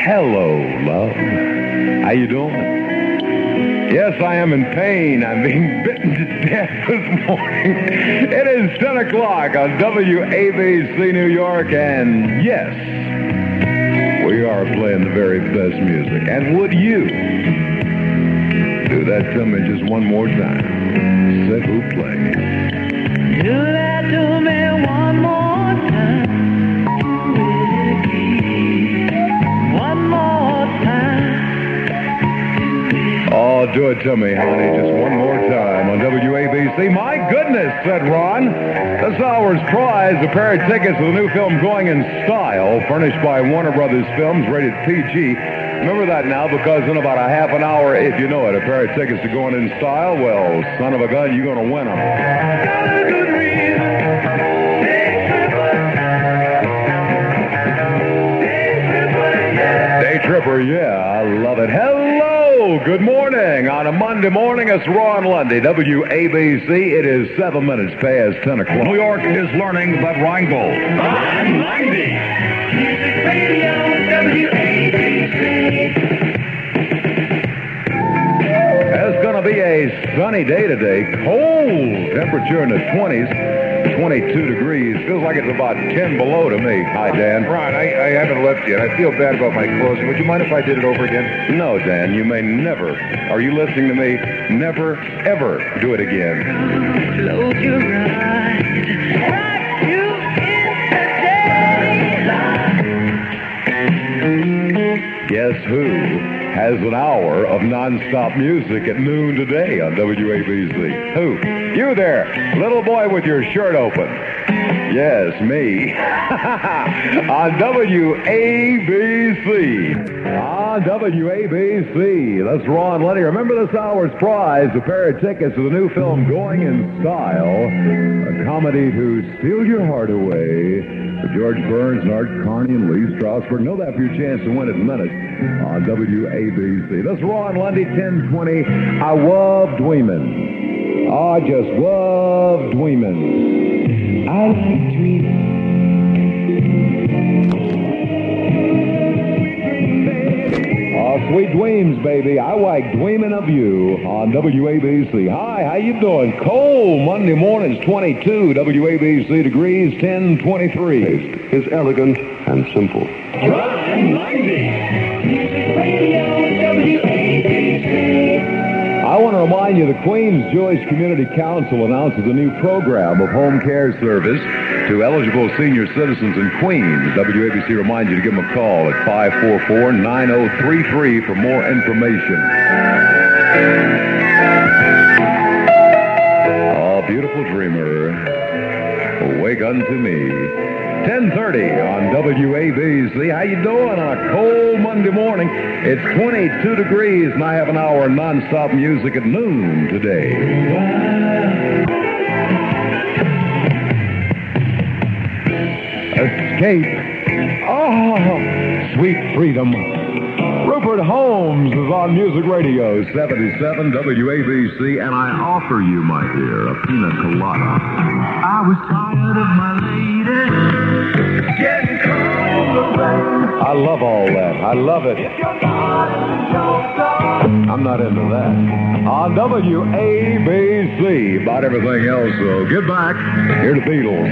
Hello, love. How you doing? Yes, I am in pain. I'm being bitten to death this morning. It is 10 o'clock on WABC New York, and yes, we are playing the very best music. And would you do that to me just one more time? Say who plays. Do that to me one more time. One more time. Oh, do it to me, honey, just one more time on WABC. My goodness, said Ron. This hour's prize, a pair of tickets to the new film Going in Style, furnished by Warner Brothers Films, rated PG. Remember that now, because in about a half an hour, if you know it, a pair of tickets to Going in Style, well, son of a gun, you're going to win them. Day Tripper, yeah, I love it. Hello, good morning. On a Monday morning, it's Ron Lundy, WABC. It is 7 minutes past 10 o'clock. New York is learning that Rheingold. Ron Lundy. Music Radio WABC. It's going to be a sunny day today. Cold temperature in the 20s. 22 degrees. Feels like it's about 10 below to me. Hi, Dan. Ron, I haven't left yet. I feel bad about my closing. Would you mind if I did it over again? No, Dan, you may never. Are you listening to me? Never, ever do it again. Close your eyes. Rock you in the daylight. Guess who has an hour of nonstop music at noon today on WABC? Who? You there, little boy with your shirt open. Yes, me. On WABC. On WABC. That's Ron Lenny. Remember this hour's prize, a pair of tickets to the new film Going in Style, a comedy to steal your heart away. With George Burns and Art Carney and Lee Strasberg. Know that for your chance to win it in minutes on WABC. That's Ron Lundy, 1020. I love dreaming. I just love dreaming. I like dreaming. Oh, sweet dreams, baby. I like dreaming of you on WABC. Hi, how you doing? Cold Monday mornings, 22 WABC degrees, 1023. Taste is elegant and simple. Ron Lundy. Music Radio WABC. I want to remind you the Queens Jewish Community Council announces a new program of home care service to eligible senior citizens in Queens. WABC reminds you to give them a call at 544-9033 for more information. Oh, beautiful dreamer, awake unto me. 10:30 on WABC. How you doing on a cold Monday morning? It's 22 degrees, and I have an hour of nonstop music at noon today. Escape. Oh, sweet freedom. Rupert Holmes is on Music Radio 77 WABC, and I offer you, my dear, a pina colada. I was tired of my lady getting cold around. I love all that. I love it. I'm not into that. On WABC, about everything else, though. Get back. Here the Beatles.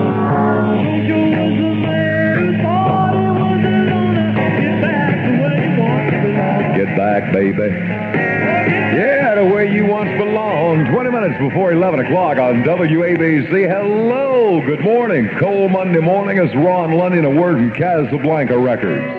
Get back, baby. Yeah, the way you once belonged. 20 minutes before 11 o'clock on WABC. Hello, good morning. Cold Monday morning is Ron Lundy and a word from Casablanca Records.